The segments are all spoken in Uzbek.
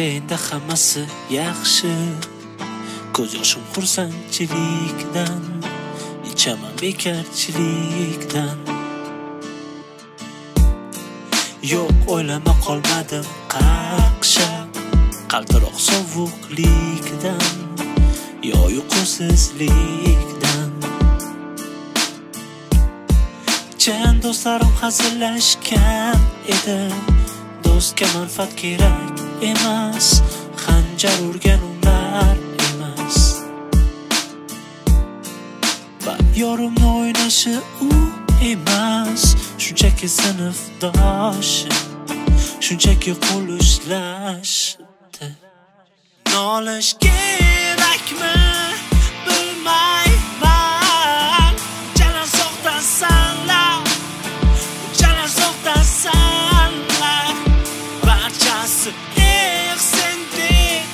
endi hammasi yaxshi. Ko'z yoshim xursandchilikdan, ichaman bekarchilikdan. Yo'q, o'ylama qolmadim qaqshab, qaltiroq sovuqlikdan yo uyqusizlikdan. Chan do'stlarim hazillashgan edi, do'stga manfaat kerak emas, xanjar urgan ular emas. Va yorimni o'ynashi u emas, shunchaki sinfdoshim, shunchaki qo'l ushlashibdi. Nolish kerakmi bilmayman, jalan so'xtasanlar, jalan so'xtasanlar, barchasi sendek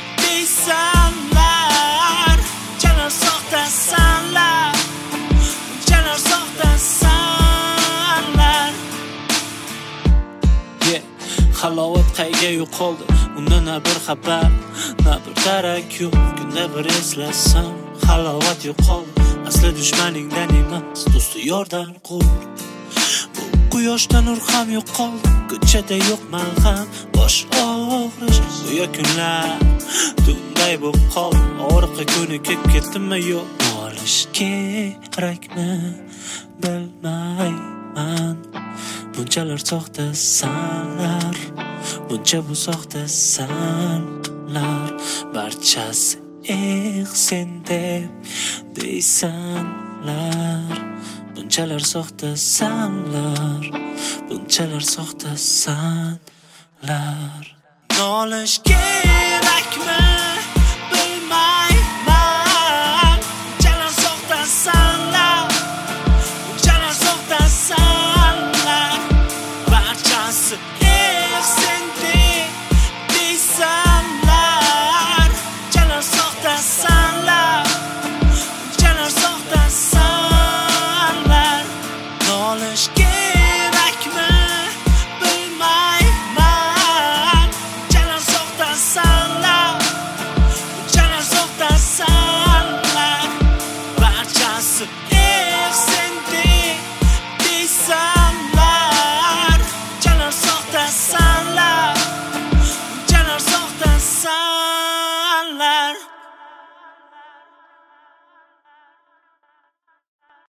deysanlar, jalan so'xtasanlar, jalan so'xtasanlar. Halovat qayga yo'qoldi, unda na bir xabar, na bir darak yo'q. Kunda bir eslasam, halovat yo'qoldi. Asli dushmaningdan emas, do'sti yordan qo'rq. Bu quyoshdan nur ham yo'qoldi, ko'chada yo'q malham, bosh og'rish. Go'yo kunlar tunday bo'lib qoldi, og'riqqa ko'nikib ketdimmi yo'q. Olish kerakmi bilmayman, bunchalar soxtasanlar, buncha bu soxtasanlar, barchasi sen deb deysanlar, bunchalar soxtasanlar, bunchalar soxtasanlar. Nolish kerakmi